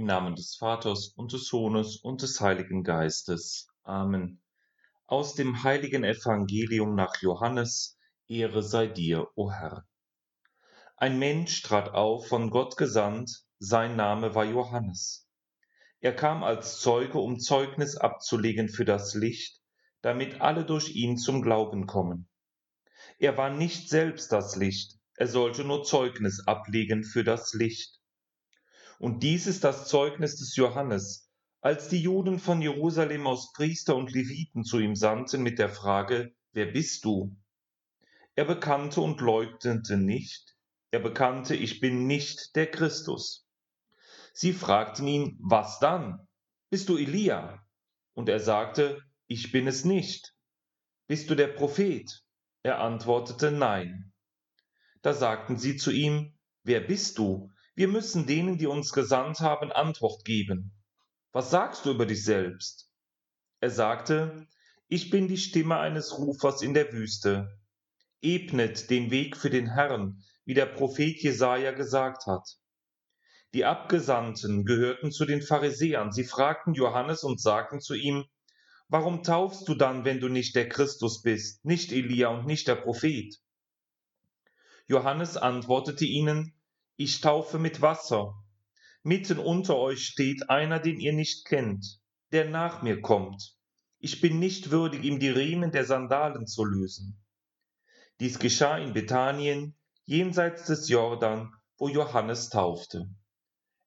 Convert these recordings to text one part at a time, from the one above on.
Im Namen des Vaters und des Sohnes und des Heiligen Geistes. Amen. Aus dem heiligen Evangelium nach Johannes, Ehre sei dir, o Herr. Ein Mensch trat auf, von Gott gesandt, sein Name war Johannes. Er kam als Zeuge, um Zeugnis abzulegen für das Licht, damit alle durch ihn zum Glauben kommen. Er war nicht selbst das Licht, er sollte nur Zeugnis ablegen für das Licht. Und dies ist das Zeugnis des Johannes, als die Juden von Jerusalem aus Priester und Leviten zu ihm sandten mit der Frage: Wer bist du? Er bekannte und leugnete nicht. Er bekannte: Ich bin nicht der Christus. Sie fragten ihn: Was dann? Bist du Elia? Und er sagte: Ich bin es nicht. Bist du der Prophet? Er antwortete: Nein. Da sagten sie zu ihm: Wer bist du? Wir müssen denen, die uns gesandt haben, Antwort geben. Was sagst du über dich selbst? Er sagte: Ich bin die Stimme eines Rufers in der Wüste. Ebnet den Weg für den Herrn, wie der Prophet Jesaja gesagt hat. Die Abgesandten gehörten zu den Pharisäern. Sie fragten Johannes und sagten zu ihm: Warum taufst du dann, wenn du nicht der Christus bist, nicht Elia und nicht der Prophet? Johannes antwortete ihnen: Ich taufe mit Wasser. Mitten unter euch steht einer, den ihr nicht kennt, der nach mir kommt. Ich bin nicht würdig, ihm die Riemen der Sandalen zu lösen. Dies geschah in Bethanien, jenseits des Jordan, wo Johannes taufte.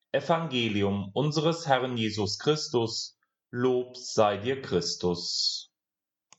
Evangelium unseres Herrn Jesus Christus, Lob sei dir Christus.